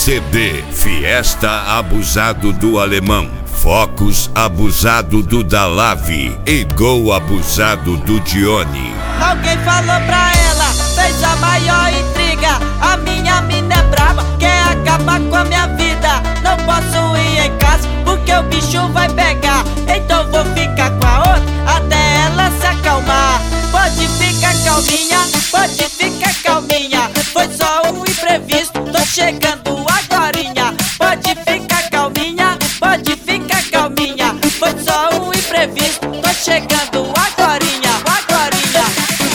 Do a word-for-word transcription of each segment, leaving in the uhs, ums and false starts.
C D: Fiesta abusado do Alemão, Focus abusado do Dalave e Gol abusado do Dione. Alguém falou pra ela, fez a maior intriga. A minha mina é brava, quer acabar com a minha vida. Não posso ir em casa porque o bicho vai pegar. Então vou ficar com a outra até ela se acalmar. Pode ficar calminha, pode ficar calminha. Foi só um imprevisto, tô chegando agorinha. Pode ficar calminha, pode ficar calminha. Foi só um imprevisto, tô chegando agorinha, agorinha.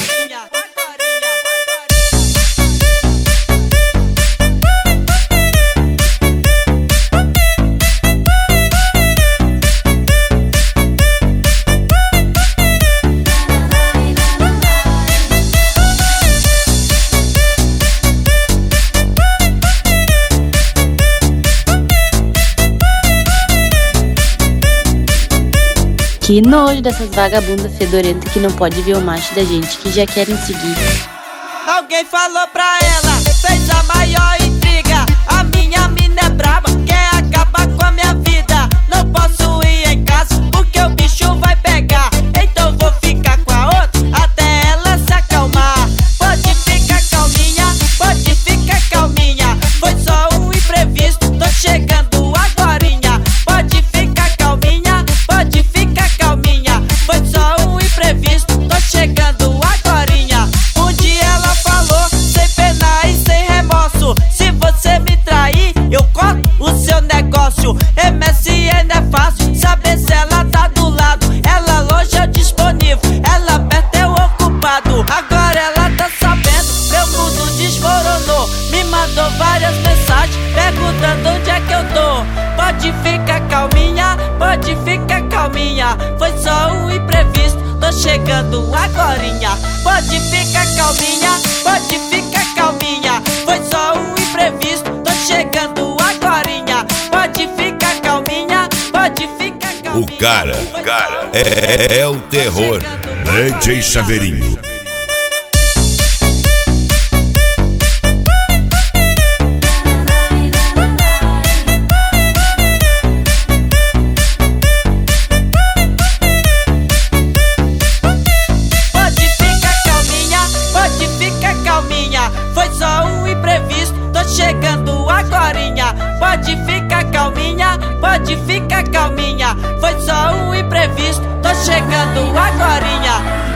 Que nojo dessas vagabundas fedorentas que não pode ver o macho da gente, que já querem seguir. Alguém falou pra ela, fez a maior intriga. A minha mina é brava, quer acabar com a minha vida. Não posso ir em casa porque o bicho vai pegar. Então vou ficar com a outra até ela se acalmar. Pode ficar calminha, pode ficar calminha. Foi só um imprevisto, tô chegando agorinha. Pode ficar calminha, pode ficar calminha. Foi só um imprevisto, tô chegando agorinha. Um dia ela falou, sem pena e sem remorso: se você me trair, eu corto o seu negócio. M S N é fácil, saber se ela tá do lado. Ela longe é disponível, ela perto é o ocupado. Agora ela tá sabendo, meu mundo desmoronou. Me mandou várias mensagens perguntando onde é que eu tô. Pode ficar calminha, pode ficar calminha. Foi só um imprevisto, tô chegando agorinha. Pode ficar calminha, pode ficar calminha. Foi só um imprevisto, tô chegando agorinha. Pode ficar calminha, pode ficar calminha. O cara, cara, é, é, é o terror. D J Chaveirinho. Foi só um imprevisto, tô chegando agorinha. Pode ficar calminha, pode ficar calminha. Foi só um imprevisto, tô chegando agorinha.